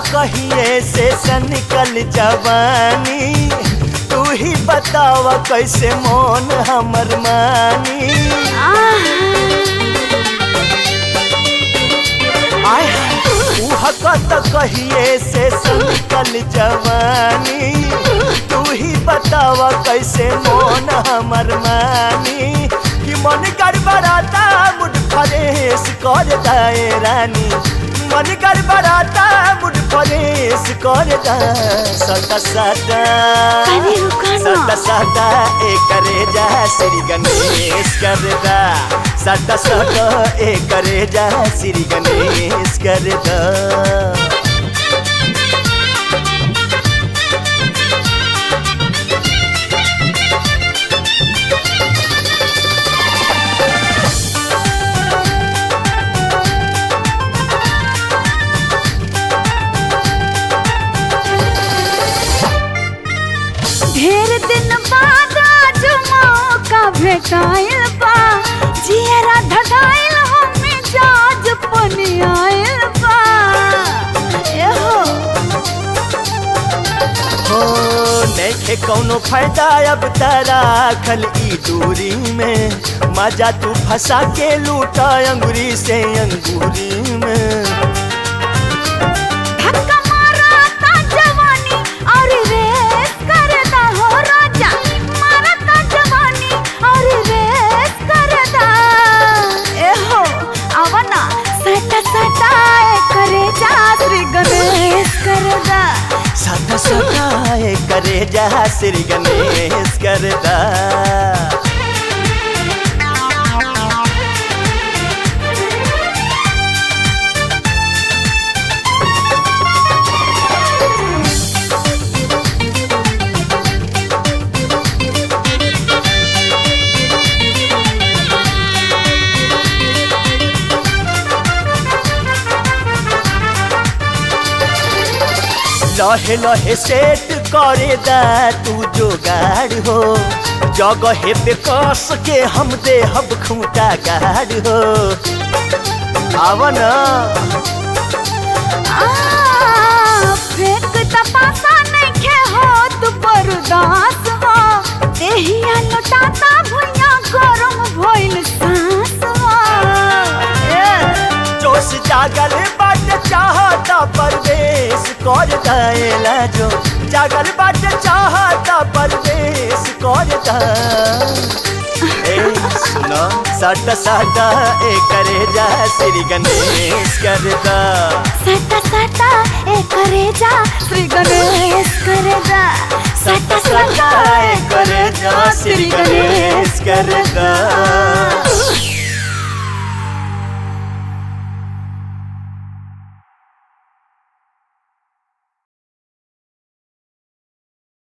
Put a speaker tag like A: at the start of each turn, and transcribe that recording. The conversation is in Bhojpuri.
A: कहिए से निकल जवानी, तू ही बतावा कैसे मन हमर मानी। कहत कहिए से निकल जवानी, तू ही बतावा कैसे मन हमर मानी। कि मन गड़बड़ाता मुड फरेश कर दाए रानी, मन गड़बड़ाता मुड फरेश कर दा। सदा सदा सदा सदा करे जा श्री गणेश कर दा, सदा सदा करे जा श्री गणेश कर दा।
B: ढेर दिन बाद आज मौका भेटाइल बा, जियरा धगाइल हमें जाज पनियाइल बा।
A: हो नइखे कौनो फायदा अब तारा खल ई दूरी में, मजा तू फंसा के लूटा अंगूरी से अंगूरी में। सदा सदा करे जा श्री गणेश कर दा। लहे लहे सेट करे दा तू जोगाड़ हो, जगह पे कस के हम दे हब खूंटा गाड़ हो। आवन
B: फेंक तपासा नइखे हो तू बर्दाश्त हो, देहिया लुटाता भुइया गरम भइल सांस हो।
A: जोश जागल बाट चाहता परवेश कर दाएला, जो जागल बाट चाहता परवेश कर दा। सुनो सदा सदा करे जा श्री गणेश कर दा,
B: सदा सदा करे जा श्री गणेश कर दा,
A: सदा सदा करे जा श्री गणेश कर दा।